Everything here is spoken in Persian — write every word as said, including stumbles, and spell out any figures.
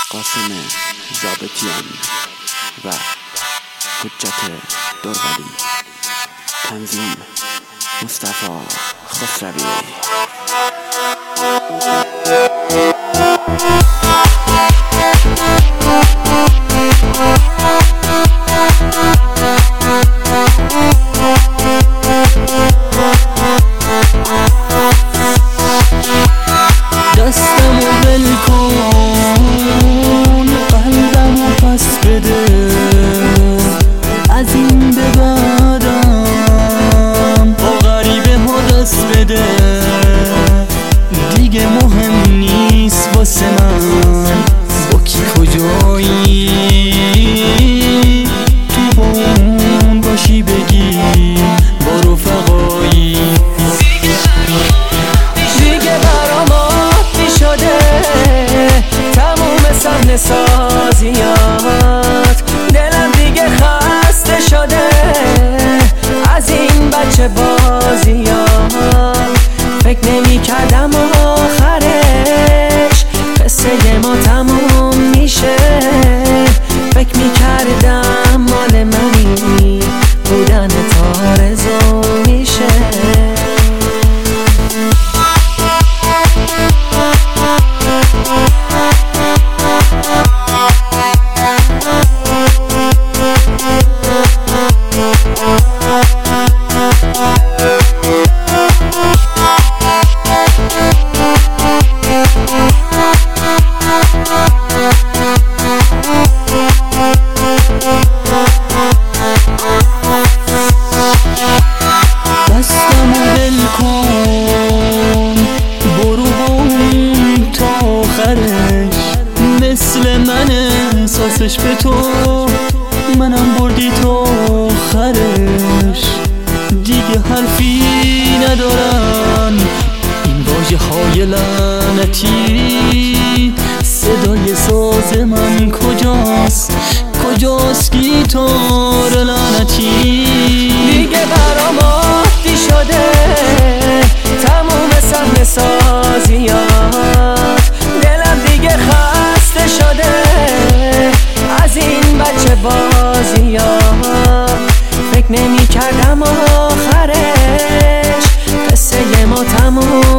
قاسم ضابطیان و حجت درولی. تنظیم مصطفی خسروی. دستمو ول کن، قلبمو پس بده، از این به بعدم با غریبه ها دست بده. دیگه مهم نیست واسه من با کی کجایی، تو با اون باشی بگی با رفقایی. دیگه برام عادی شده تموم صحنه سازیات، دلم دیگه خسته شده از این بچه بازیات. فکر نمی کردم آخرش قصه ما تموم میشه، فکر می کردم مال منی بودن تا رضا میشه. دستمو ول کن، برو بون تا آخرش، مثل من احساسش به تو، منم بردی تا آخرش. دیگه حرفی ندارن این واژه های لعنتی، صدای ساز من کجاست کجاست گیتار لعنتی. دیگه برام عادی شده تموم صحنه سازیات، دلم دیگه خسته شده از این بچه بازیات. فکر نمی کردم آخرش قصه ما تموم